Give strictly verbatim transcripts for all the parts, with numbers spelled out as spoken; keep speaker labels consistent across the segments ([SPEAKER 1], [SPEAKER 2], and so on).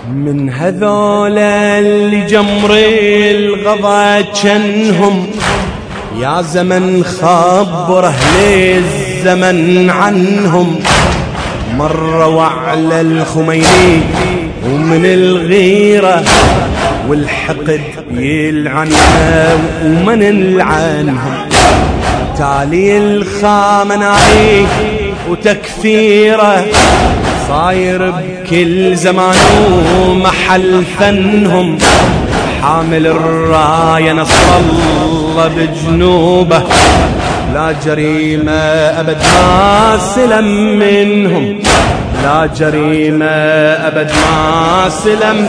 [SPEAKER 1] من هذول اللي جمر الغضا جنهم يا زمن خبر أهل الزمن عنهم. مروا على الخميني ومن الغيرة والحقد يلعنها ومن نلعنهم. تالي الخامن عليه وتكفيره صاير بكل زمان ومحل فنهم. حامل الراية نصر الله بجنوبه لا جريمة أبد ما سلم منهم. لا جريمة أبد ما سلم.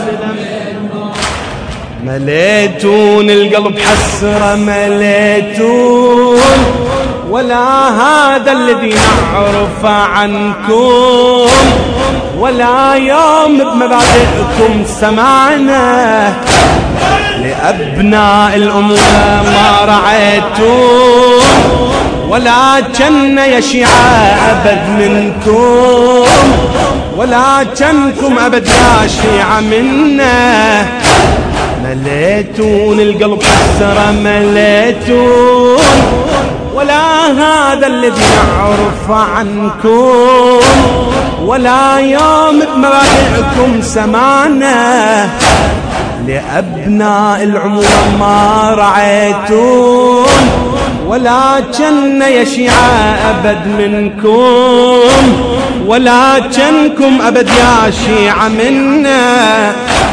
[SPEAKER 1] مليتون القلب حسرة مليتون ولا هذا الذي نعرف عنكم ولا يوم بمبادئكم سمعنا. لأبناء الأمة ما رعيتون ولا جن يا شيعة أبد منكم ولا جنكم أبد يا شيعة منا. مليتون القلب حسرة مليتون ولا هذا الذي نعرف عنكم ولا يوم بمبادئكم سمعنا. لأبناء العموم ما رعيتون ولا جن يا شيعة أبد منكم ولا جنكم أبد يا شيعة منا.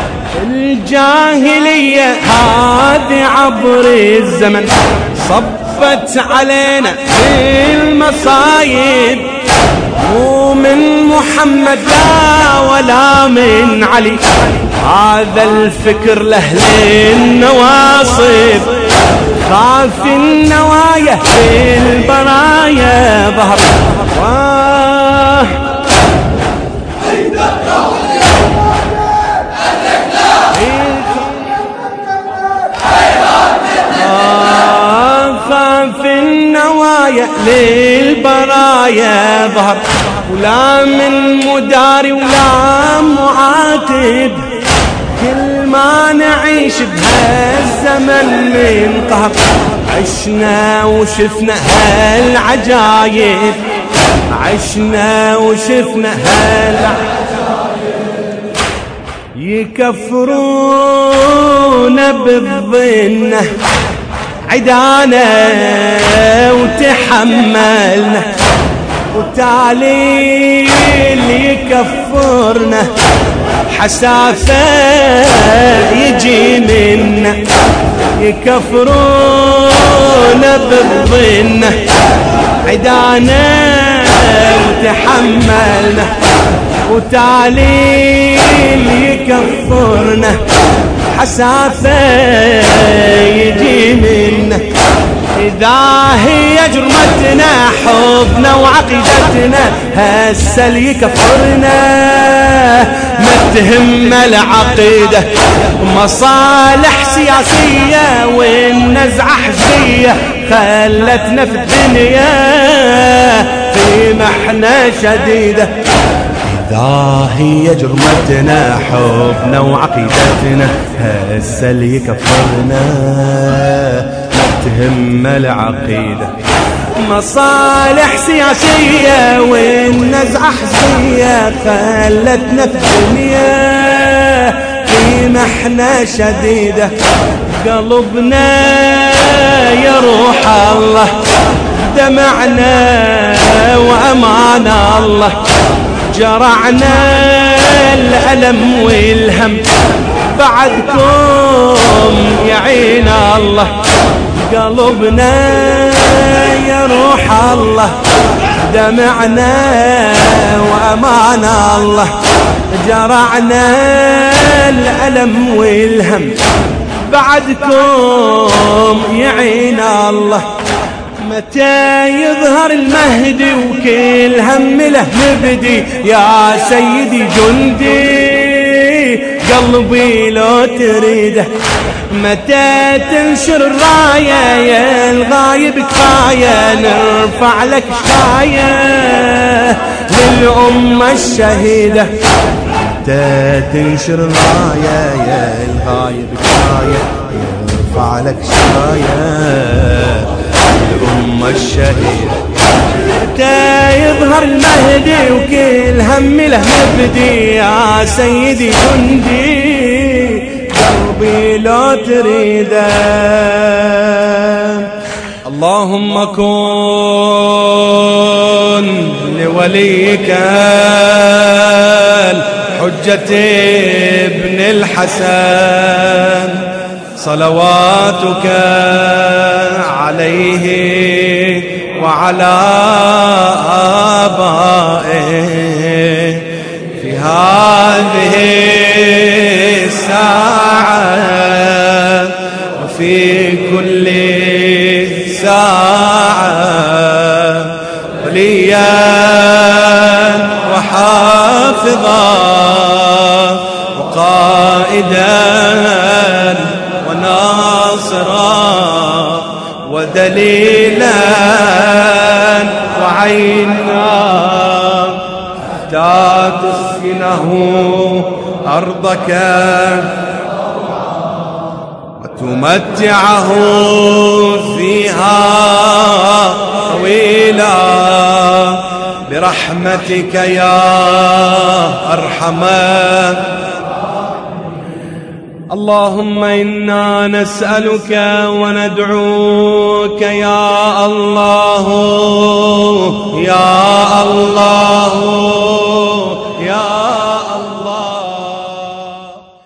[SPEAKER 1] الجاهلية هذه عبر الزمن صبت علينا المصايب مو من محمد لا ولا من علي. هذا الفكر لأهل النواصب خاف النوايا في البرايا ظهر. خاف النوايا للبرايا ظهر ولا من مداري ولا معاتب. كل ما نعيش بهالزمن من قهر عشنا وشفنا هالعجايب. عشنا وشفنا هالعجايب. يكفرون بالظن عدانا وتحملنا وتعليل يكفرنا حسافة يجي منا. يكفرون بالظن عدانا وتحملنا وتعليل يكفرنا حسافة يجي منا. إذا هي جرمتنا حبنا وعقيدتنا هسه اللي يكفرنا. ما تهم العقيدة مصالح سياسية والنزعة حزبية خلتنا في الدنيا في محنة شديدة. إذا هي جرمتنا حبنا وعقيدتنا هسه اللي يكفرنا. تهم العقيدة مصالح سياسية والنزعة حزبية خلتنا في الدنيا في محنة شديدة. قلبنا يا روح الله دمعنا وأمان الله جرعنا الألم والهم بعدكم يعين الله. قلبنا يا روح الله دمعنا وأمان الله جرعنا الألم والهم بعدكم يعين الله. متى يظهر المهدي وكل هم له نبدي يا سيدي جندي قلبي لو تريده. متى تنشر الراية يا الغايب كفاية نرفع لك شاية للأمة الشهيدة. متى تنشر الراية يا الغايب كفاية يرفع لك شراية الأمة الشهيدة متى يظهر المهدي وكل هم له مبدي يا سيدي جندي قلبي لو تريده اللهم كن لوليك الحجة ابن الحسن صلواتك عليه وعلى آبائه في هذه الساعة وفي كل ساعة وليا وحافظا وقائدا وناصرا ودليلا وعينا حتى تسكنه أرضك وتمتعه فيها طويلا برحمتك يا أرحم. اللهم إنا نسألك وندعوك يا الله يا الله